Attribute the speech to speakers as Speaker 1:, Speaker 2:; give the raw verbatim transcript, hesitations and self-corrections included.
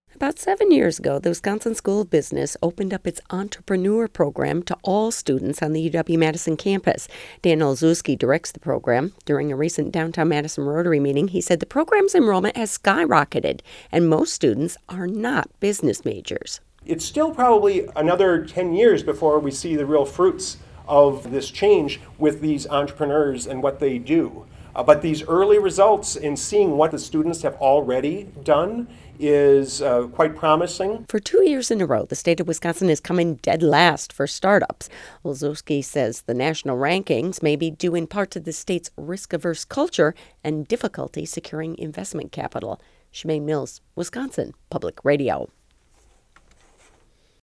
Speaker 1: About seven years ago, the Wisconsin School of Business opened up its entrepreneur program to all students on the U W-Madison campus. Dan Olszewski directs the program. During a recent downtown Madison Rotary meeting, he said the program's enrollment has skyrocketed, and most students are not business majors.
Speaker 2: It's still probably another ten years before we see the real fruits of this change with these entrepreneurs and what they do. Uh, but these early results in seeing what the students have already done is uh, quite promising.
Speaker 1: For two years in a row, the state of Wisconsin is coming dead last for startups. Olszewski says the national rankings may be due in part to the state's risk-averse culture and difficulty securing investment capital. Shemaine Mills, Wisconsin Public Radio.